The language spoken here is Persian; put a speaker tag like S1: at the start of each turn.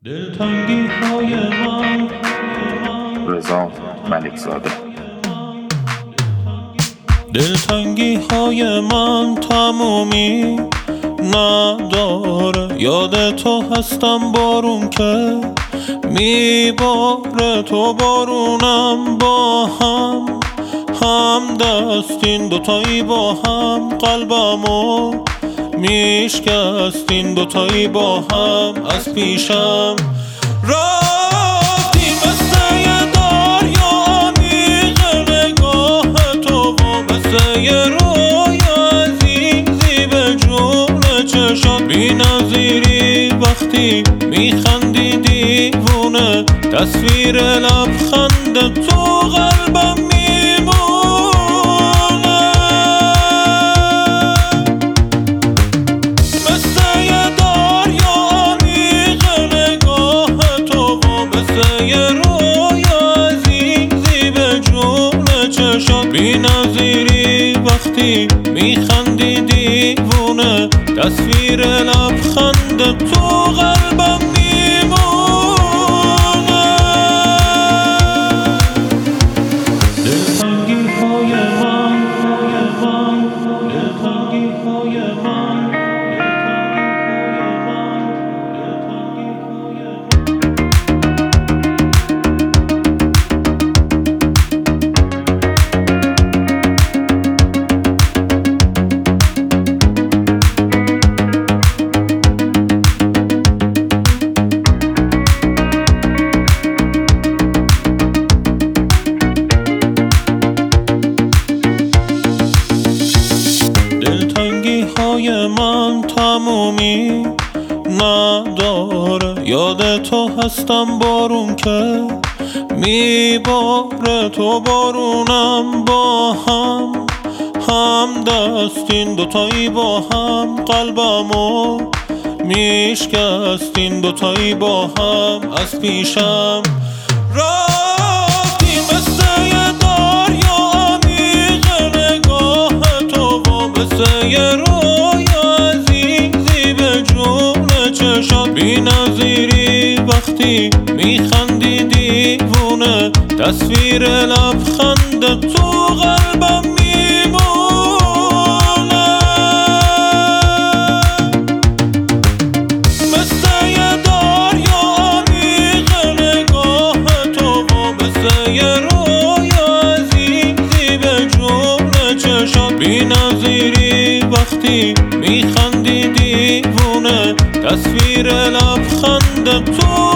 S1: دلتنگی های من
S2: رضا ملکزاده.
S1: دلتنگی های من تمومی نداره، یاد تو هستم بارون که میباره، تو بارونم با هم دستین دوتایی با هم، قلبمو میشکستین دوتایی با هم. از پیشم رفتیم مثل یه دریا عمیق، نگاه تو و مثل یه روی عزیزی به جون چشات بی نظیری. وقتی میخندی دیوونه، تصویر لبخند تو قلبم میمونه. مثل یه دریا عمیق، نگاه تو و مثل یه روی عزیزی به جون چشات بی نظیری. وقتی میخندی دیوونه، تصویر لبخند تو قلبم میمونه. دلتنگی های من، دلتنگی های من، دلتنگی های من تمومی نداره، یاد تو هستم بارون که میباره، تو بارونم با هم دستین دوتایی با هم، قلبمو میشکستین دوتایی با هم. از پیشم رفتیم مثل یه دریا عمیق، نگاه تو و مثل یه روی عزیزی به جون چشات بی نظیری. وقتی میخندی دیوونه، تصویر لبخند تو قلبم میمونه. مثل یه دریا عمیق، نگاه تو و مثل یه روی عزیزی به جون چشات بی نظیری. وقتی میخندی دیوونه، تصویر لبخند تو